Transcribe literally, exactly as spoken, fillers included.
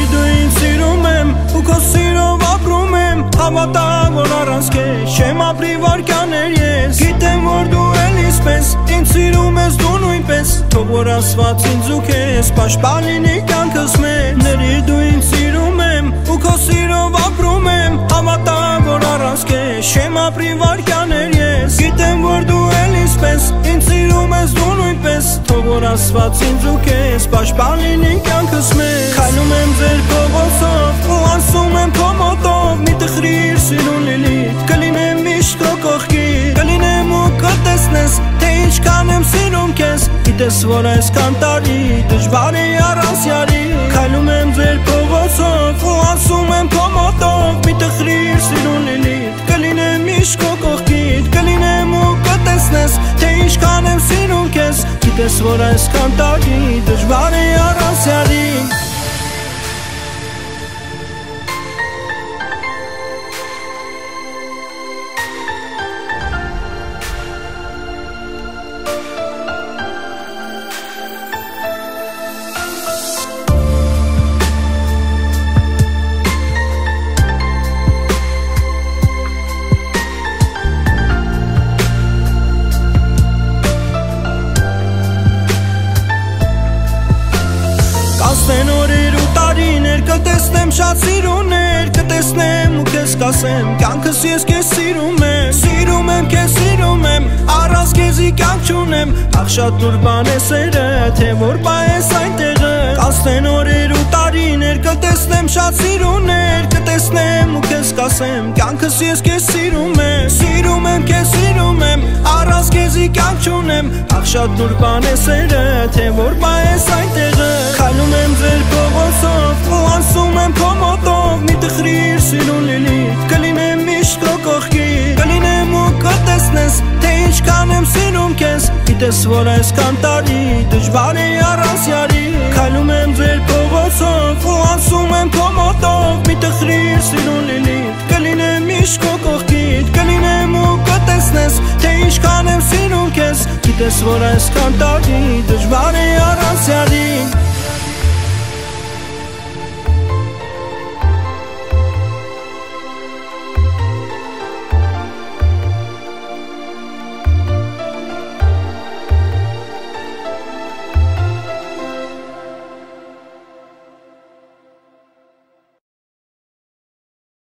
դու ինձ սիրում եմ ու քո սիրով ապրում եմ Հավատա որ առանց քեզ չեմ ապրի վարքյաներ ես Գիտեմ որ դու էլ իսպես ինձ սիրում ես դու նույնպես Թող որ ասված ինձ ու քեզ պաշտպան լինի կյանքս մեջ Ների դու ինձ սիրում եմ ու քո սիրով ապրում եմ Հավատա որ առանց քեզ չեմ ապրի վարքյաներ ես Գիտեմ որ դու էլ իսպես ինձ սիրում ես դու նույնպես Թող որ ասված ինձ ու քեզ պաշտպան լինի կյանքս մեջ Քայլում եմ ձեր փողոցով ու անցնում եմ քո մոտով Մի տխրիր սիրուն լիլիթ կլինեմ միշտ քո կողքին Կլինեմ ու կտեսնես թե ինչքան եմ սիրում քեզ Գիտես որ այսքան տարի դժվար է առանց յարի Քայլում եմ ձեր փողոցով ու անցնում եմ քո մոտով Մի տխրիր սիրուն լիլիթ կլինեմ միշտ քո կողքին Կլինեմ ու կտեսնես թե ինչքան եմ սիրում քեզ Գիտես որ այսքան տարի դժվար է առանց յարի Կասնեն օրեր ու տարիներ, կտեսնեմ շատ սիրուներ Կտեսնեմ ու քեզ կասեմ, կյանքս ես քեզ սիրում եմ Սիրում եմ քեզ սիրում եմ, առանց քեզի կյանք չունեմ Ախ շատ դուր բան է սերը, թե որ պահես այնտեղը Կասնեն օրեր ու տարիներ, կտեսնեմ շատ սիրուներ Կտեսնեմ ու քեզ կասեմ, կյանքս ես քեզ սիրում եմ Սիրում եմ քեզ սիրում եմ, առանց քեզի կյանք չունեմ Ախ շատ դուր բան է սերը, թե որ պահես այնտեղը Քայլում եմ ձեր փողոցով ու անցնում եմ քո մոտով Մի տխրիր սիրուն լիլիթ կլինեմ միշտ քո կողքին Կլինեմ ու կտեսնես թե ինչքան եմ սիրում քեզ Գիտես որ այսքան տարի դժվար է առանց յարի Քայլում եմ ձեր փողոցով ու անցնում եմ քո մոտով Մի տխրիր սիրուն լիլիթ կլինեմ միշտ քո կողքին Կլինեմ ու կտեսնես թե ինչքան եմ սիրում քեզ Գիտես որ այսքան տարի դժվար է առանց յարի